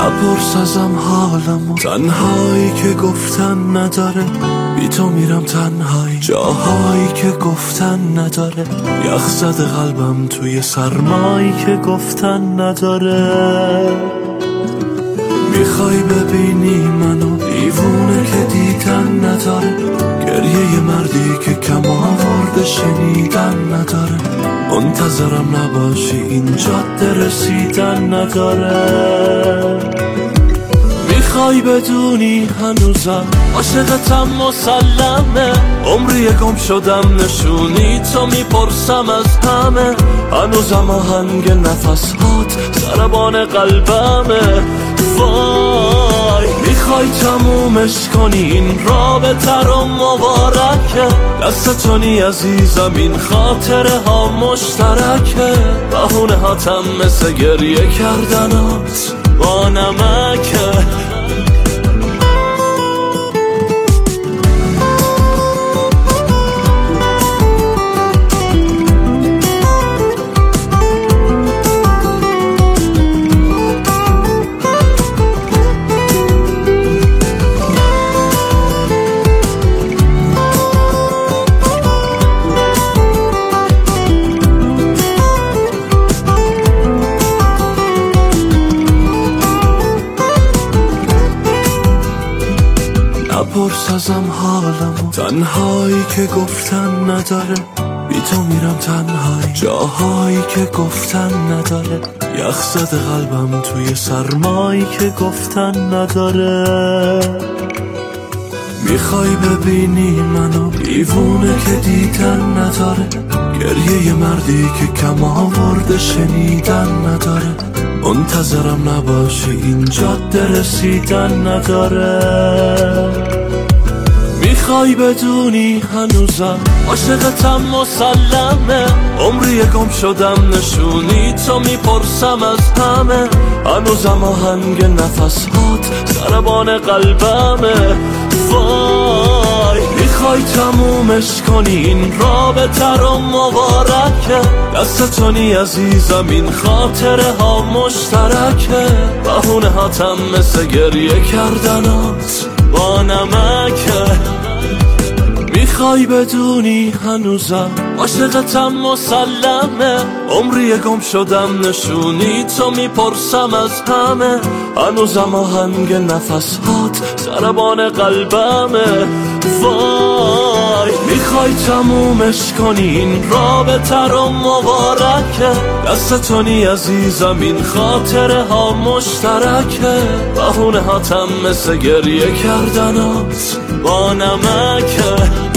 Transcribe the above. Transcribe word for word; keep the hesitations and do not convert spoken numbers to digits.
نپرس ازم حالمو، تنهایی که گفتن نداره، بی تو میرم تنهایی، جاهایی که گفتن نداره، یخ زده قلبم توی سرمایی که گفتن نداره. میخوای ببینی منو دیوونه که دیدن نداره، گریه مردی که کم آورده شنیدن نداره، منتظرم نباشی این جاده رسیدن نداره. میخوای بدونی هنوزم عاشقتم مسلمه، عمری گم شدم نشونی تو میپرسم از همه، هنوزم آهنگ نفس هات ضربان قلبمه. وای میخوای تمومش کنی این رابطه رو مبارکه، دستتونی عزیزم این خاطره ها مشترکه، بهونه هاتم مثل گریه کردنات با نمکه. نپرس ازم حالمو، تنهایی که گفتن نداره، بی تو میرم تنهایی، جاهایی که گفتن نداره، یخ زده قلبم توی سرمایی که گفتن نداره. میخوای ببینی منو دیوونه که دیدن نداره، گریه مردی که کم آورده شنیدن نداره، منتظرم نباشی این جاده رسیدن نداره. میخوای بدونی هنوزم عاشقتم مسلمه، عمری گم شدم نشونی تو میپرسم از همه، هنوزم آهنگ نفس هات ضربان قلبمه. وای میخوای تمومش کنی این رابطه رو مبارکه، دستتونی عزیزم این خاطره ها مشترکه، بهونه هاتم مثل گریه کردنات با نمکه. میخوای بدونی هنوزم عاشقتم مسلمه، عمری گم شدم نشونی تو میپرسم از همه، هنوزم آهنگ نفس هات ضربان قلبمه. وای میخوای تمومش کنی این رابطه رو مبارکه، دستتونی عزیزم این خاطره ها مشترکه، بهونه هاتم مثل گریه کردنات با نمکه.